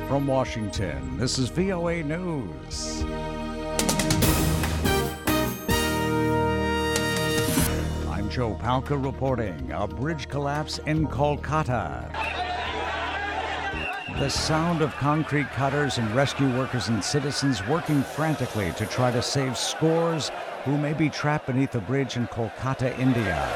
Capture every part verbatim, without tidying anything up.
from Washington, this is V O A News. I'm Joe Palca reporting. A bridge collapse in Kolkata. The sound of concrete cutters and rescue workers and citizens working frantically to try to save scores who may be trapped beneath a bridge in Kolkata, India.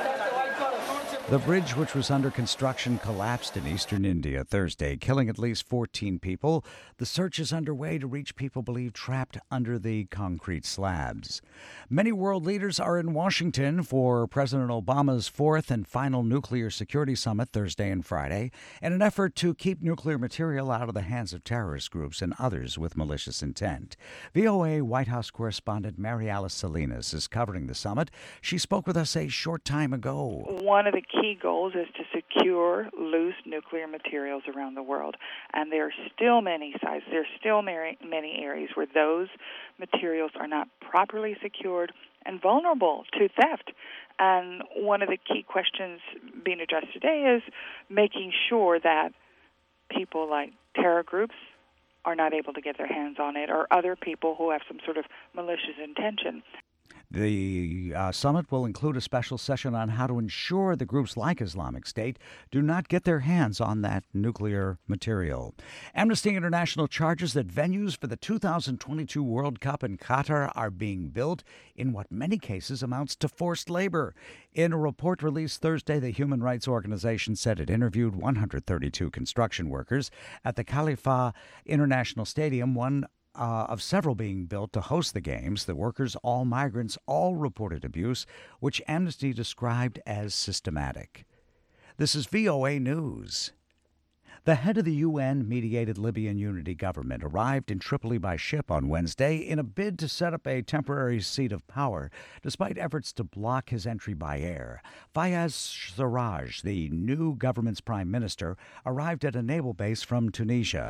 The bridge, which was under construction, collapsed in eastern India Thursday, killing at least fourteen people. The search is underway to reach people believed trapped under the concrete slabs. Many world leaders are in Washington for President Obama's fourth and final nuclear security summit Thursday and Friday, in an effort to keep nuclear material out of the hands of terrorist groups and others with malicious intent. V O A White House correspondent Mary Alice Salinas is covering the summit. She spoke with us a short time ago. One of the key goals is to secure loose nuclear materials around the world, and there are still many sites, there are still many, many areas where those materials are not properly secured and vulnerable to theft. And one of the key questions being addressed today is making sure that people like terror groups are not able to get their hands on it, or other people who have some sort of malicious intention. The uh, summit will include a special session on how to ensure the groups like Islamic State do not get their hands on that nuclear material. Amnesty International charges that venues for the two thousand twenty-two World Cup in Qatar are being built in what many cases amounts to forced labor. In a report released Thursday, the human rights organization said it interviewed one hundred thirty-two construction workers at the Khalifa International Stadium, one Uh, of several being built to host the games. The workers, all migrants, all reported abuse, which Amnesty described as systematic. This is V O A News. The head of the U N-mediated Libyan unity government arrived in Tripoli by ship on Wednesday in a bid to set up a temporary seat of power, despite efforts to block his entry by air. Fayez Sarraj, the new government's prime minister, arrived at a naval base from Tunisia.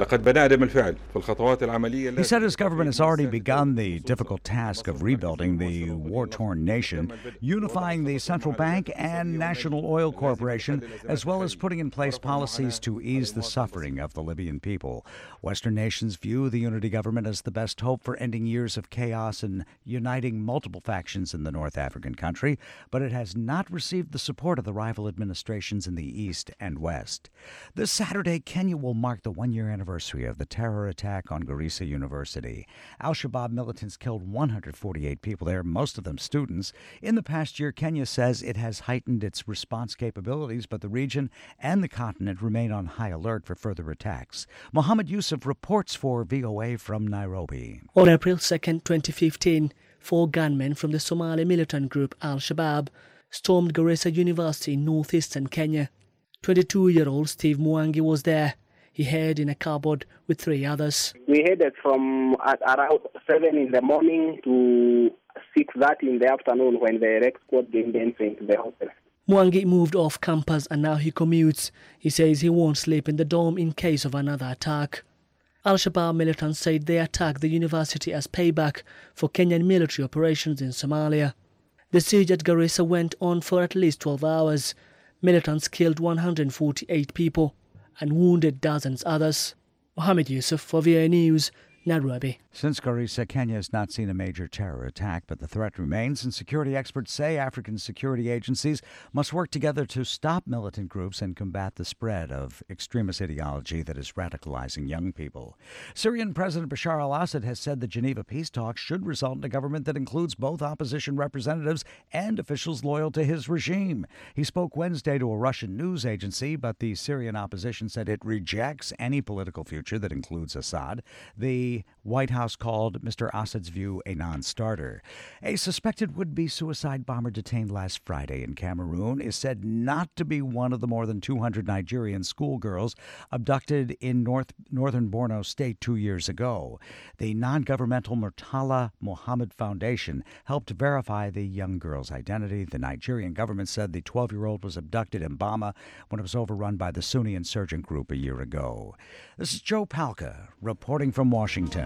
He said his government has already begun the difficult task of rebuilding the war-torn nation, unifying the central bank and National Oil Corporation, as well as putting in place policies to ease the suffering of the Libyan people. Western nations view the unity government as the best hope for ending years of chaos and uniting multiple factions in the North African country, but it has not received the support of the rival administrations in the East and West. This Saturday, Kenya will mark the one-year anniversary of the terror attack on Garissa University. Al-Shabaab militants killed one hundred forty-eight people there, most of them students. In the past year, Kenya says it has heightened its response capabilities, but the region and the continent remain on high alert for further attacks. Mohammed Yusuf reports for V O A from Nairobi. On April second, twenty fifteen, four gunmen from the Somali militant group Al-Shabaab stormed Garissa University in northeastern Kenya. twenty-two-year-old Steve Mwangi was there. He hid in a cupboard with three others. We headed from at around seven in the morning to six thirty in the afternoon when the rec squad gained entry into the hotel. Mwangi moved off campus and now he commutes. He says he won't sleep in the dorm in case of another attack. Al-Shabaab militants said they attacked the university as payback for Kenyan military operations in Somalia. The siege at Garissa went on for at least twelve hours. Militants killed one hundred forty-eight people and wounded dozens others. Mohammed Yusuf for V O A News, Nairobi. Since Garissa, Kenya has not seen a major terror attack, but the threat remains, and security experts say African security agencies must work together to stop militant groups and combat the spread of extremist ideology that is radicalizing young people. Syrian President Bashar al-Assad has said the Geneva peace talks should result in a government that includes both opposition representatives and officials loyal to his regime. He spoke Wednesday to a Russian news agency, but the Syrian opposition said it rejects any political future that includes Assad. The White House called Mister Assad's view a non-starter. A suspected would-be suicide bomber detained last Friday in Cameroon is said not to be one of the more than two hundred Nigerian schoolgirls abducted in North northern Borno State two years ago. The non-governmental Murtala Muhammad Foundation helped verify the young girl's identity. The Nigerian government said the twelve-year-old was abducted in Bama when it was overrun by the Sunni insurgent group a year ago. This is Joe Palca reporting from Washington.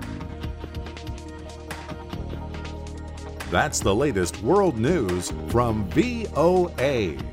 That's the latest world news from V O A.